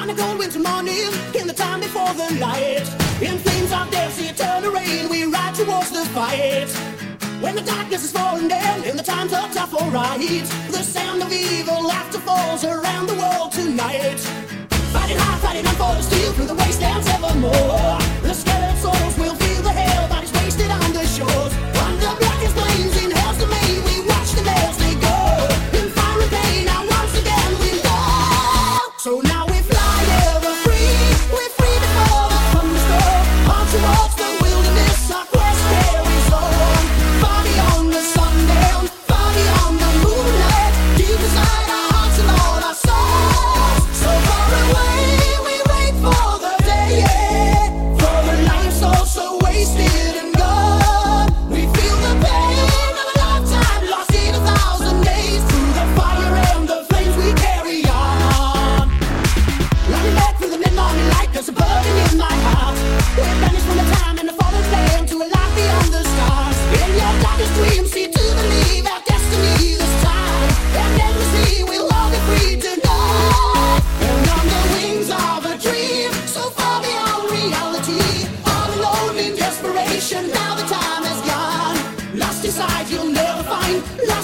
a cold winter morning, in the time before the light. In flames of death, the eternal rain, we ride towards the fight. When the darkness is falling down, and the times are tough, alright. The sound of evil laughter falls around the world tonight. Fighting hard, fighting on for the steel, through the wastelands evermore. The scattered souls will feel the hell bodies wasted on the shores. On the blackest flames in hell's domain, we watch the nails they go. In fire and pain, now once again we know. So now we fly ever free, we're free before the thunderstorm. On towards the wilderness, our quest carries on. Far beyond the sundown, far beyond the moonlight. Deep inside our hearts and all our souls. So far away, we wait for the day, yeah. For the life so wasted and gone. We feel the pain of a lifetime lost in 1,000 days. Through the fire and the flames we carry on. Running back through the mid-morning light, there's a burden in my heart. We're banished from the time and the fallen flame to a life beyond the stars. In your darkest dreams, see to believe our destiny this time. And endlessly we'll all be free tonight. And on the wings of a dream, so far beyond reality. All alone in desperation, now the time has gone. Lost inside, you'll never find life.